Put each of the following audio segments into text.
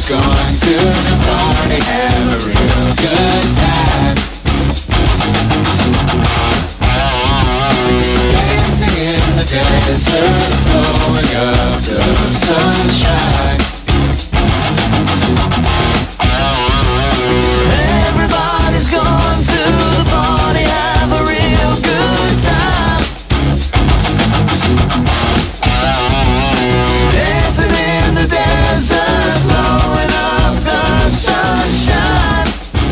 Everybody's going to the party, have a real good time. Dancing in the desert, blowing up the sunshine. Everybody's going to the party, have a real good time. Dancing in the desert, blowing up the sunshine.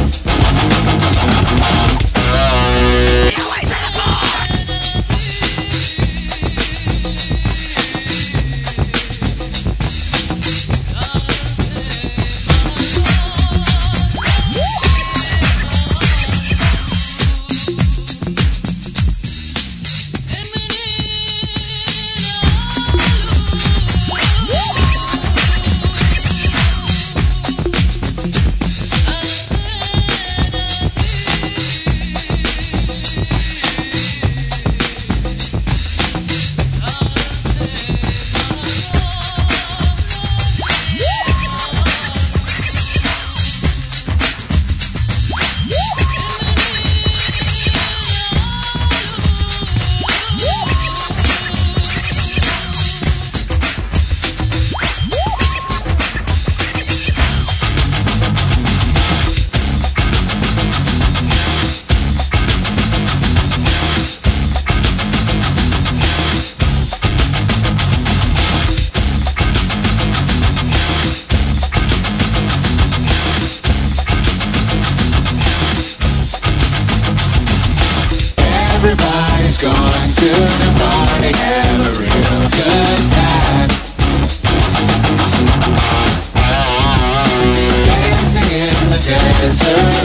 Everybody's going to the party, have a real good time. Dancing in the desert,